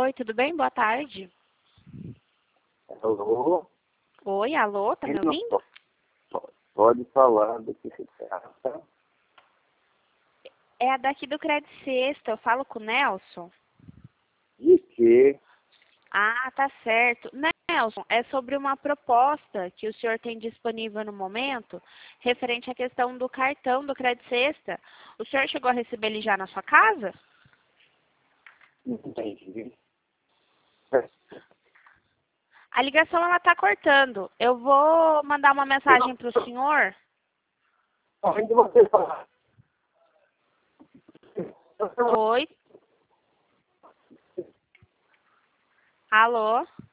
Oi, tudo bem? Boa tarde. Alô? Oi, alô, tá me ouvindo? Pode falar do que se trata. É a daqui do Crédito Sexta, eu falo com o Nelson. De quê? Ah, tá certo. Nelson, é sobre uma proposta que o senhor tem disponível no momento, referente à questão do cartão do Crédito Sexta. O senhor chegou a receber ele já na sua casa? Entendi. A ligação, ela tá cortando. Eu vou mandar uma mensagem para o senhor. Onde você fala? Oi. Alô?